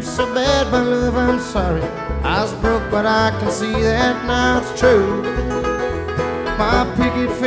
so bad, my love, I'm sorry. I was broke, but I can see that now it's true. My picket